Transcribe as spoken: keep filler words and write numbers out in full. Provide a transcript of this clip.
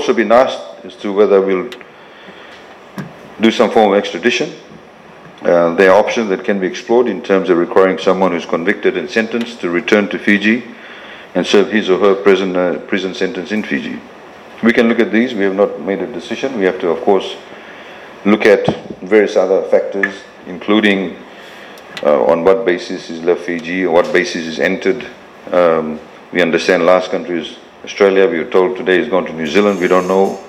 also been asked as to whether we'll do some form of extradition. Uh, there are options that can be explored in terms of requiring someone who's convicted and sentenced to return to Fiji and serve his or her prison, uh, prison sentence in Fiji. We can look at these. We have not made a decision. We have to, of course, look at various other factors, including uh, on what basis is left Fiji, or what basis is entered. Um, we understand last country is Australia. We were told today is going to New Zealand. We don't know.